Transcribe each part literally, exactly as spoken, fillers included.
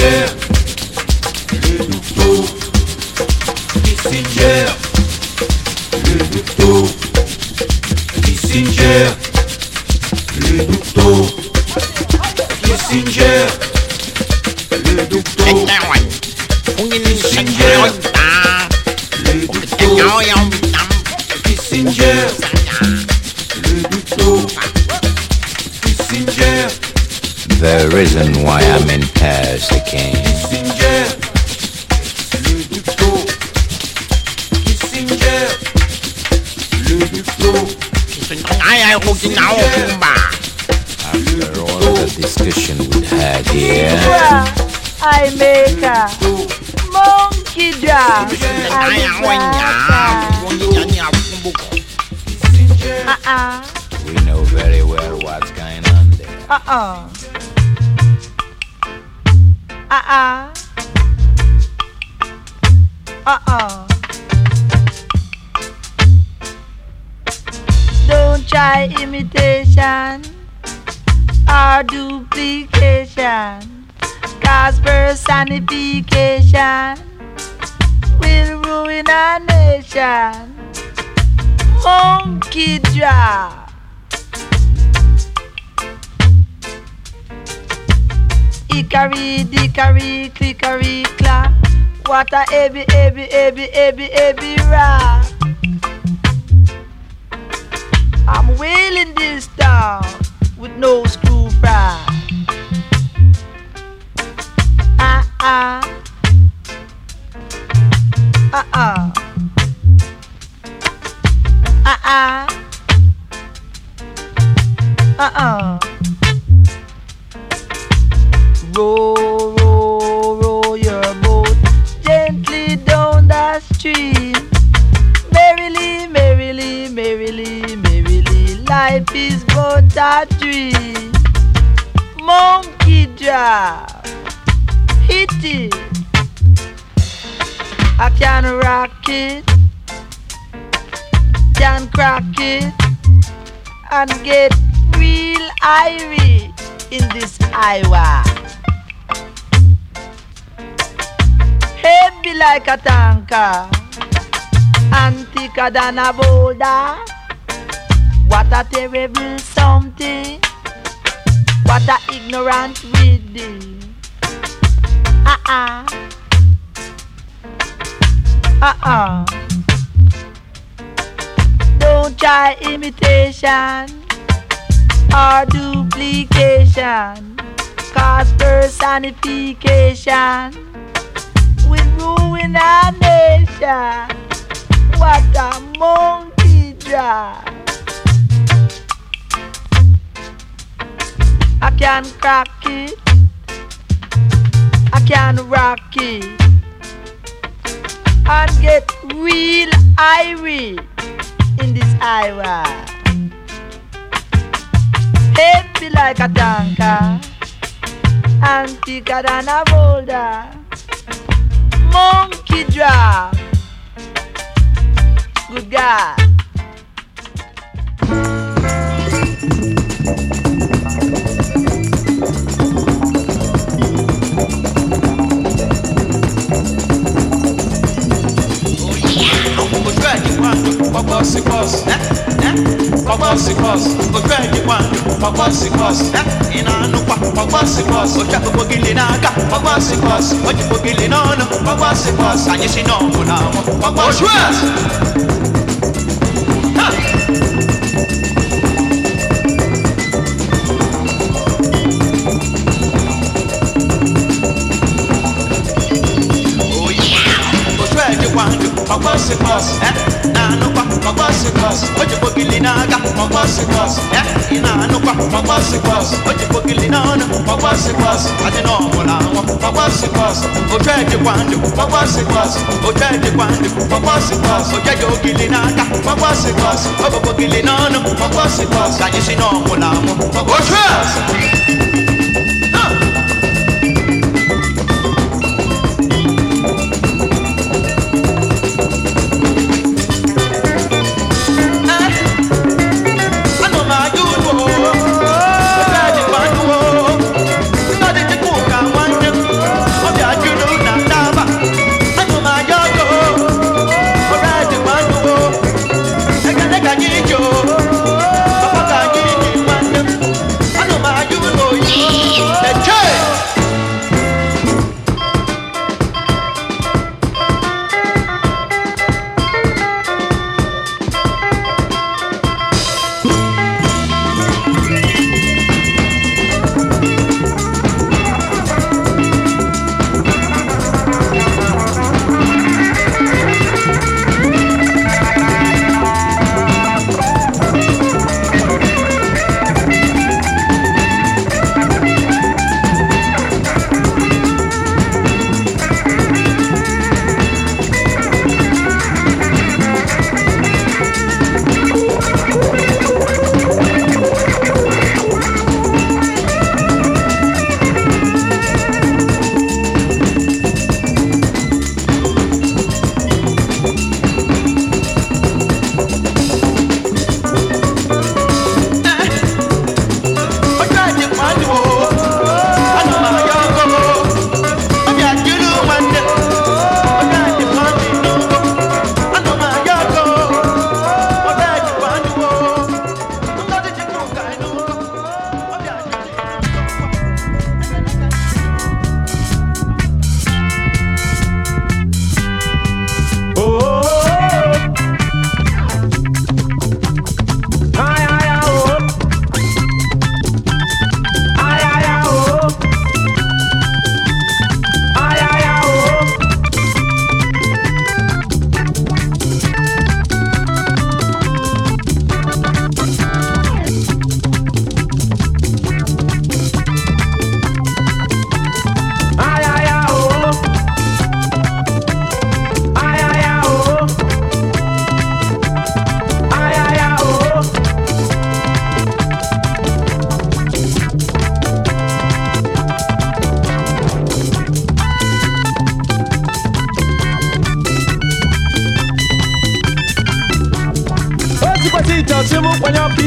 Kissinger, le docteur. Kissinger, le docteur. Kissinger, le docteur. Kissinger, le docteur. Kissinger, le docteur. Kissinger, le docteur. Kissinger. The reason why I'm in Paris again. Kissinger, le docteur. Kissinger, le docteur. After all the discussion we had here, I make a monkey drum. Uh-uh. we know very well what's going on there. Uh-uh. Uh-uh. Uh-uh. Don't try imitation or duplication, cause personification will ruin our nation. Monkey drop. Hickory, dickory, clickery, clap. What a heavy, heavy, heavy, heavy, heavy rock. I'm wailing this down with no screw fry. Uh-uh. Uh-uh. Uh-uh. Uh-uh. Row, row, row your boat gently down the stream. Merrily, merrily, merrily, merrily, life is but a dream. Monkey drop, hit it. I can rock it, can crack it, and get real irie in this highway. Heavy like a tanker and thicker than a boulder. What a terrible something. What a ignorant reading. Uh-uh. Uh-uh. Don't try imitation or duplication, cause personification will ruin our nation. What a monkey drop. I can crack it, I can rock it, and get real irie in this highway. Heavy like a tanker and thicker than a boulder. Monkey drop. Good God. Papa se cos, eh? Eh? Papa se cos, o grande quando Papa se cos, eh? Ina no Papa se cos, o chapo bogili naga Papa se cos, o chapo bogili no no Papa se cos, anyi si no kuna mo Papa se cos. Oh yeah, o grande quando Papa se cos, eh? Papa se cos, oje bogili naga, Papa se cos, eh? Ina no pa, Papa se cos, oje bogili no no, Papa se cos, ati no mola mo, Papa se cos, oje de quando, Papa se cos, oje de quando, Papa se cos, oje bogili naga, Papa se cos, oje bogili no no, Papa se cos, anyi si no mola mo, Papa se cos.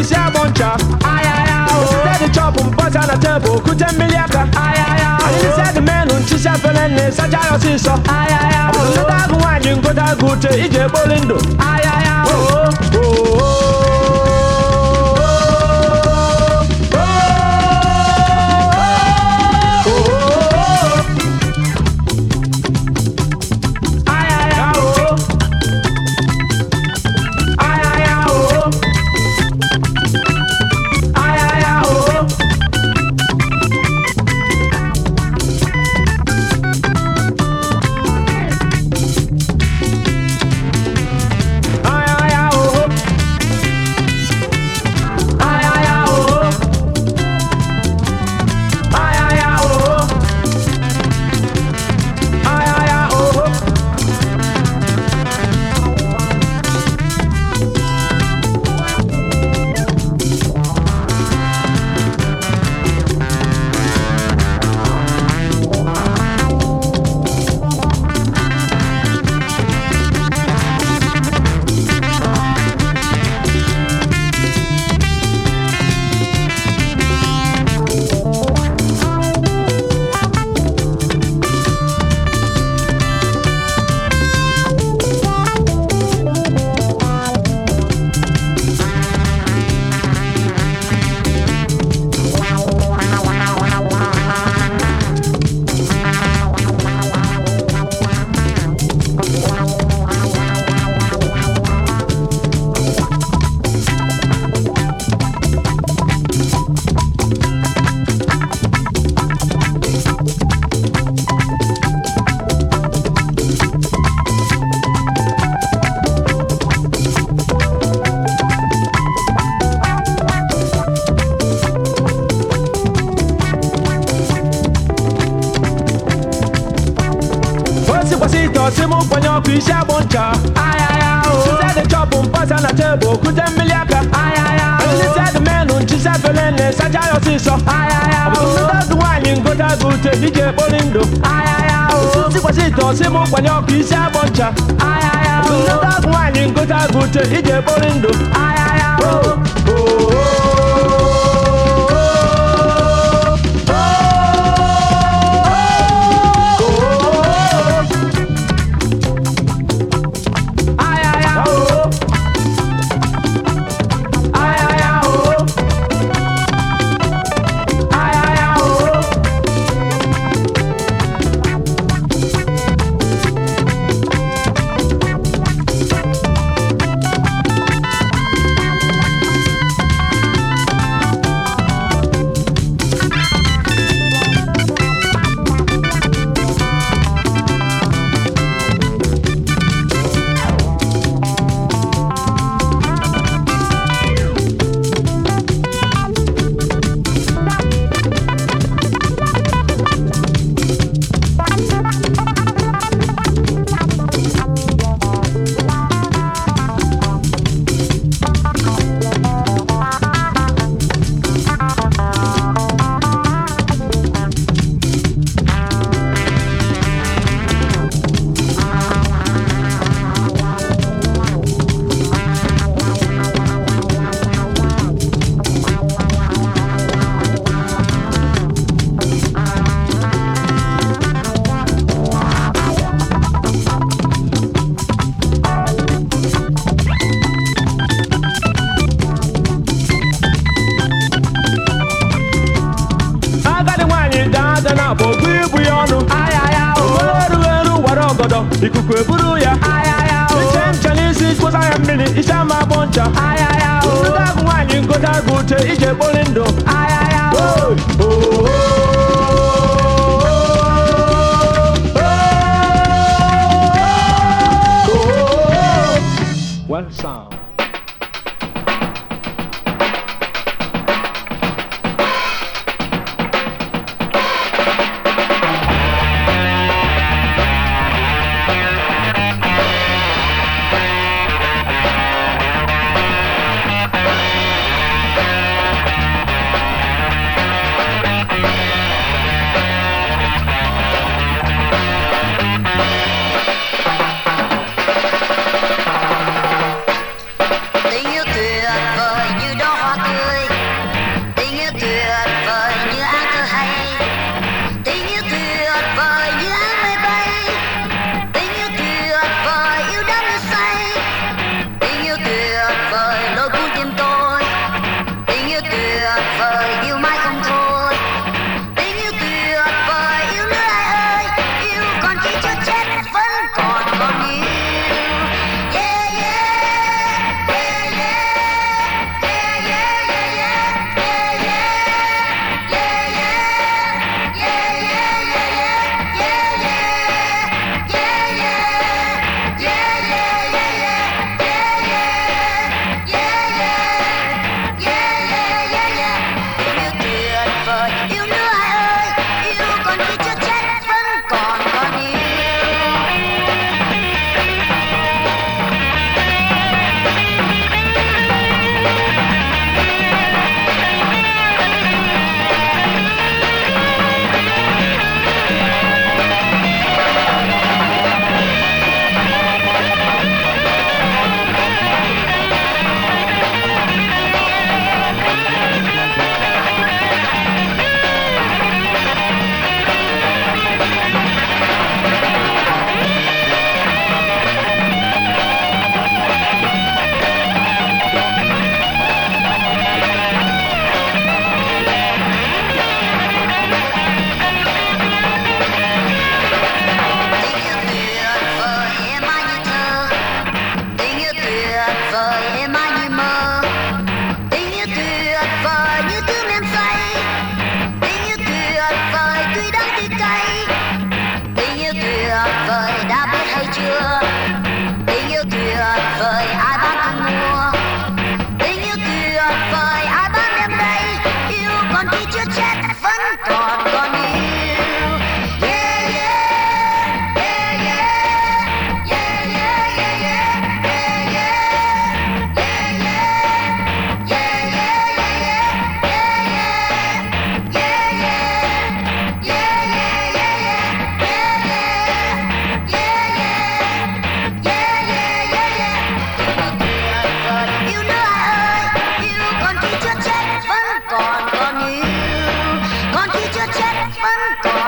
isi aboncha. Ay ay ay. Instead the chop on bust on the table, kuta miliaka. Ay ay ay. And instead the men on chisha felene, saja yo siso. Ay ay ay. Abudu dagu wanyu ngota gute ije bolindo. Ay ay ay. Oh oh oh. Simu kwenye kuisha boncha. Ay ay ay. Instead the chop on pass on the table, kuta miliaka. Ay ay ay. And instead the men on chisha felene, saja yo siso. Ay ay ay. Abudu dagu wanyu ngota gute ije bolindo. Ay ay ay. Sisi kwa sito simu kwenye kuisha boncha. Ay ay ay. Abudu dagu wanyu ngota gute ije bolindo. Ay ay ay. Oh oh oh. Ikuku eburu ya. Iche mchalisi kwa saya mbili isha maboncha. Unudagu wanyi ngota gute ije bolindo. Oh, oh, oh. One sound.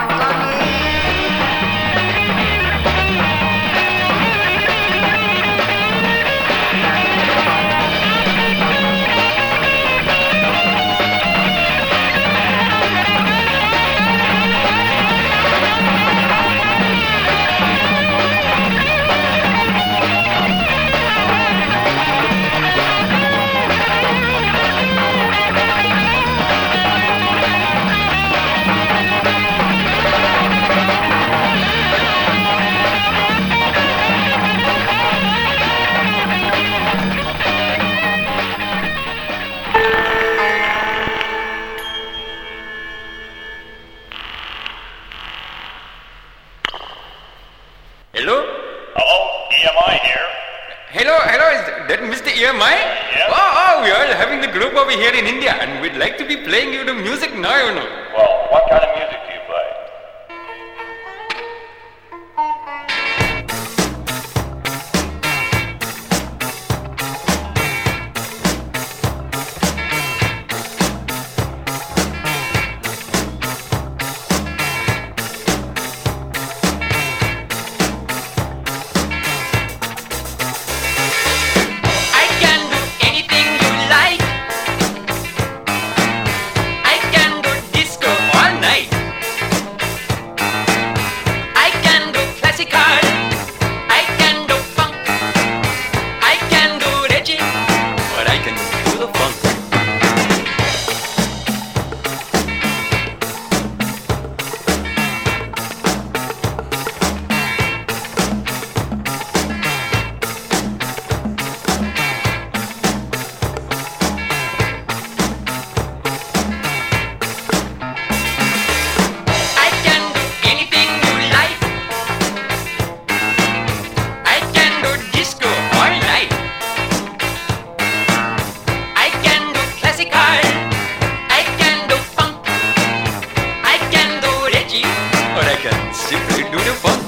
Hello? Hello, E M I here. Hello, hello, is that Mister E M I? Yes. Oh, oh, we are having the group over here in India and we'd like to be playing you the music now, you know. Well, what kind of music do you play? I can do anything you like. I can do disco all night. I can do classical. I can do funk. I can do reggae. But I can do the funk. I can do anything you like. I can do disco all night. I can do classical. I can do funk. I can do reggae. Or I can simply do the funk.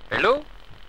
Hello?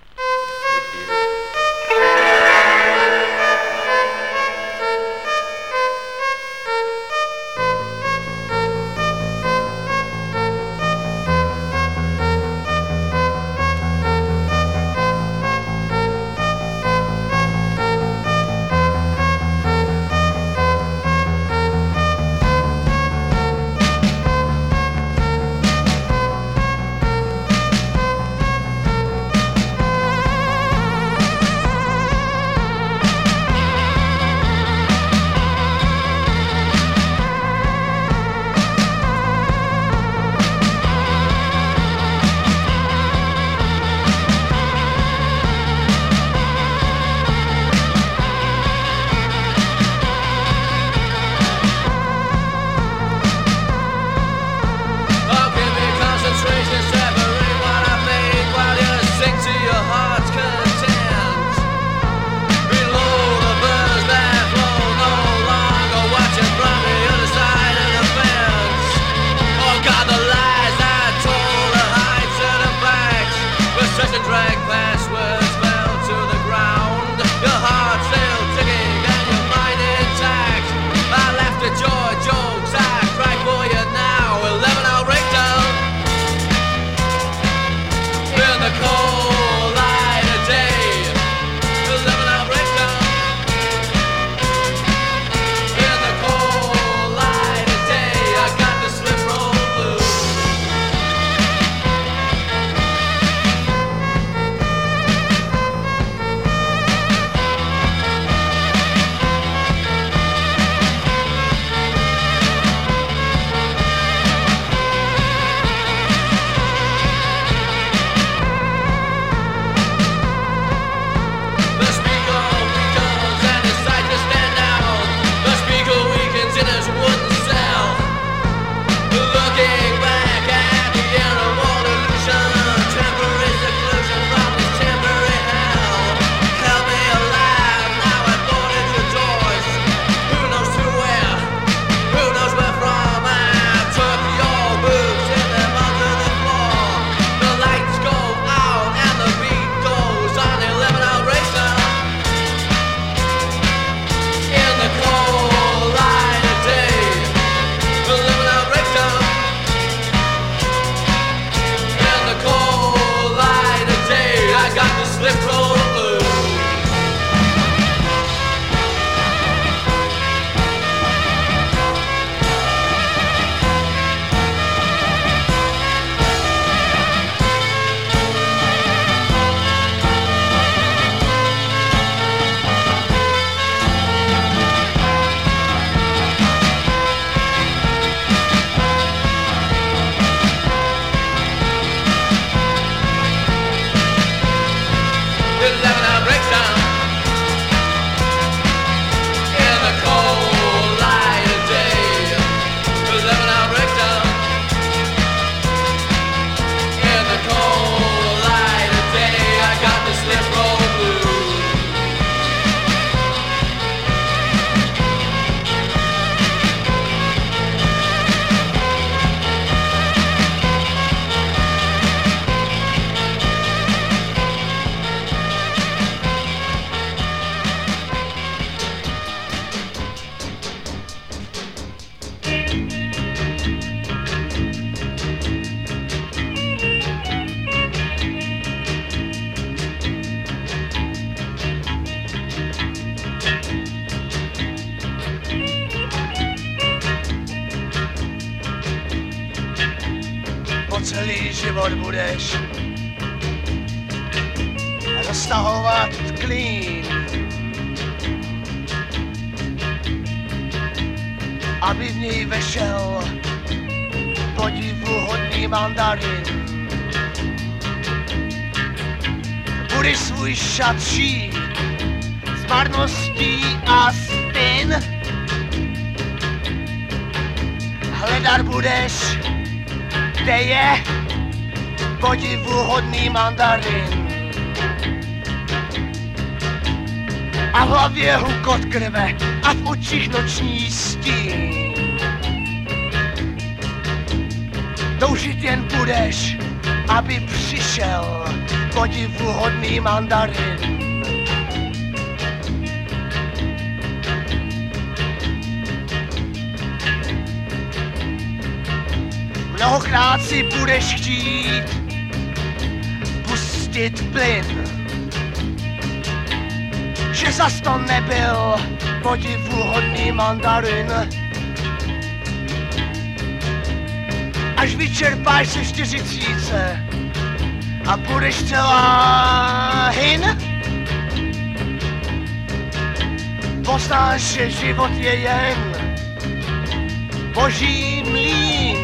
Celý život budeš roztahovat klín, aby v něj vešel podivuhodný mandarin. Budeš svůj šat šít s marností a spin, hledat budeš, kde je podivuhodný mandarin. A v hlavě hukot krve a v očích noční stín. Toužit jen budeš, aby přišel podivuhodný mandarin. Mnohokrát si budeš chtít pustit plyn, že zas to nebyl podivuhodný mandarin. Až vyčerpáš se čtyřicíce a budeš celá hin, poznáš, že život je jen boží mlýn.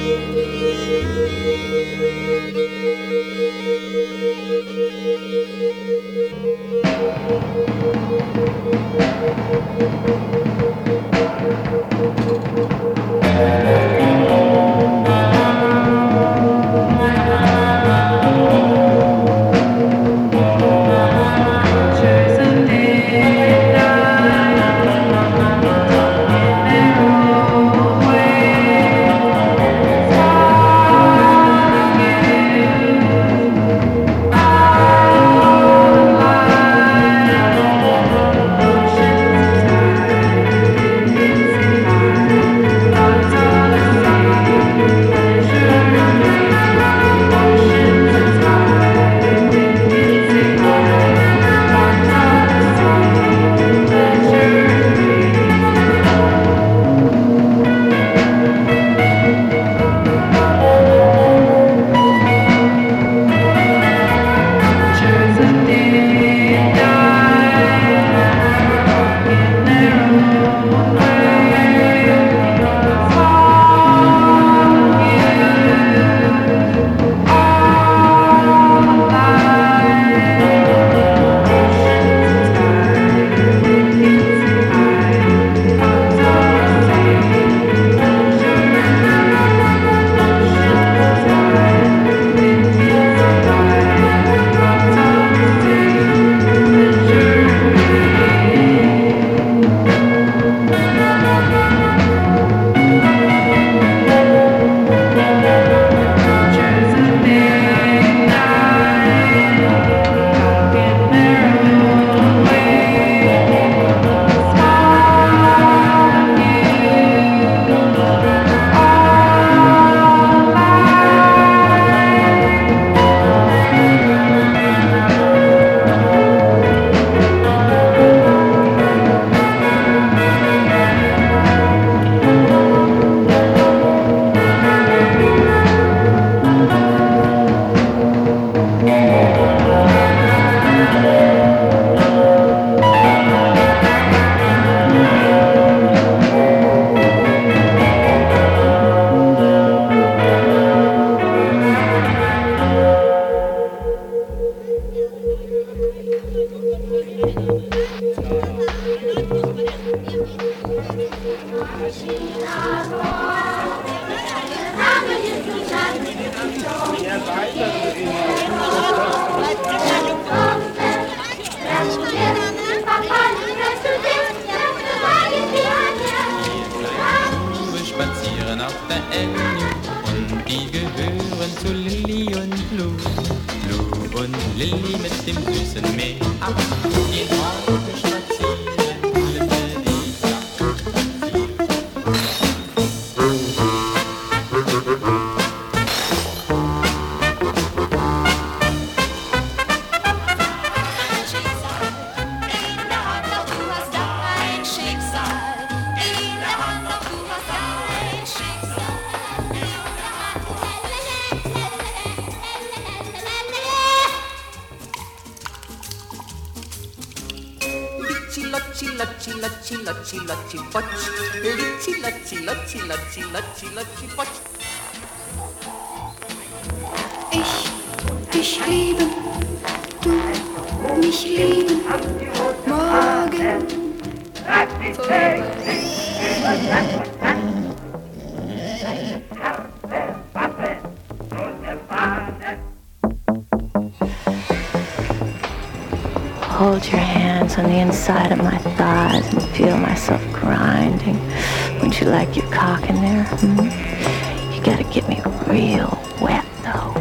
Hold your hands on the inside of my thighs and feel myself grinding. Wouldn't you like your cock in there? Hmm? You gotta get me real wet, though.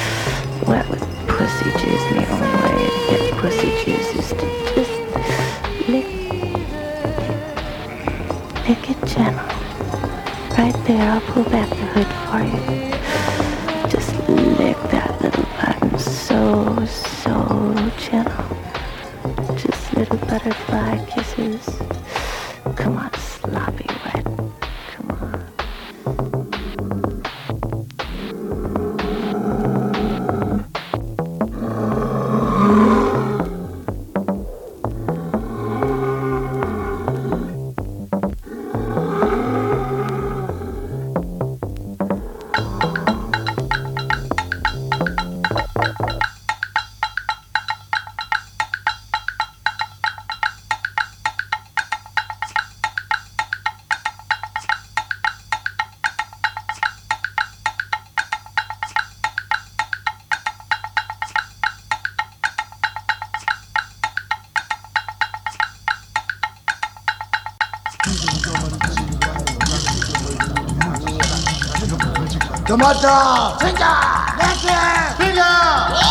Wet with pussy juice, and the only way to get pussy juice is to just lick it. Lick it gentle. Right there, I'll pull back the hood for you. Just lick that little button so, so gentle. Just little butterfly kisses. Come on, sloppy wet. Come on. Tomato! Finger! Finger! Finger!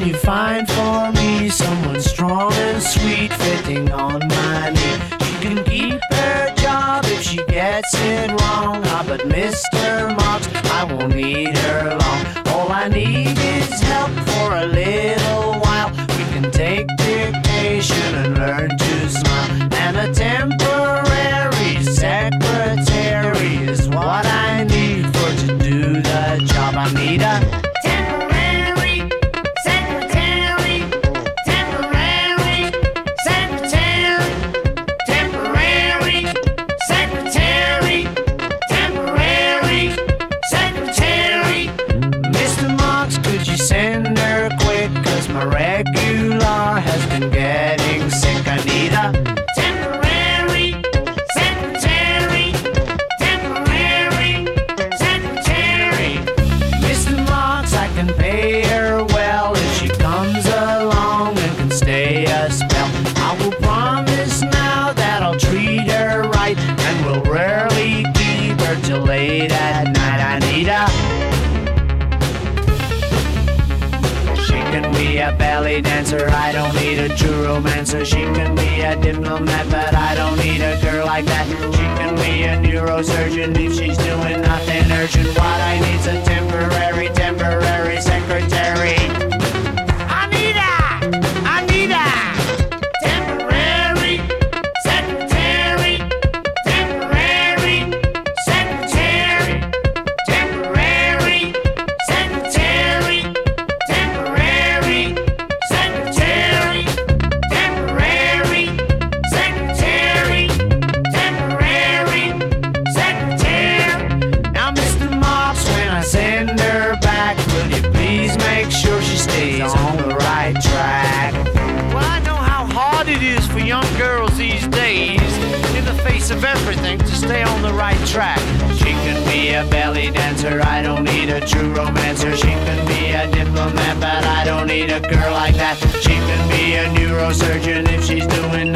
Can you find for me someone strong and sweet fitting on my knee? She can keep her job if she gets it wrong. Ah, but Mister Marks, I won't need her long. All I need is help for a little while. We can take dictation and learn to smile. And a temporary secretary is what I need for to do the job. I need a temporary secretary, temporary secretary, temporary secretary, temporary secretary. Mister Marks, could you send her quick? Cause my regular has been getting sick. I need a temporary secretary, temporary secretary. Mister Marks, I can pay her well if she comes along and can stay a spell. I will promise now that I'll treat her right, and will rarely keep her till late at night. I need a She can be a belly dancer, I don't need a true romancer. She can be a diplomat, but I don't need a girl like that. She can be a neurosurgeon if she's doing nothing urgent. What I need's a temporary, temporary secretary. I need a, I need a temporary secretary, temporary secretary, temporary secretary, temporary secretary, temporary secretary, temporary secretary. Now, Mister Marks, when I send her back, will you please make sure she stays on the right track? Well, I know how hard it is for young girls these days, in the face of everything, to stay on the right track. She can be a belly dancer, I don't need a true romancer. She can be a diplomat, but I don't need a girl like that. She can be a neurosurgeon if she's doing